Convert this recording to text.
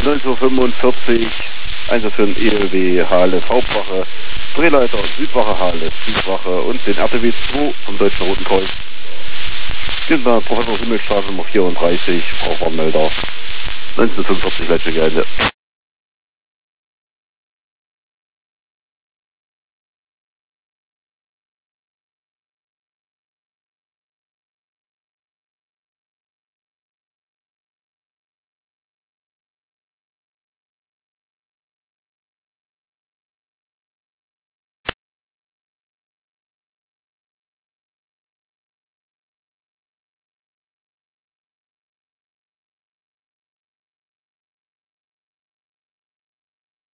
1945 Einsatz für den ELW HLF Hauptwache, Drehleiter Südwache HLF Südwache und den RTW 2 vom Deutschen Roten Kreuz. Wir sind bei Professor Himmelstraße Nummer 34, Frau Warnmelder, 1945 Leitstelle Gelände.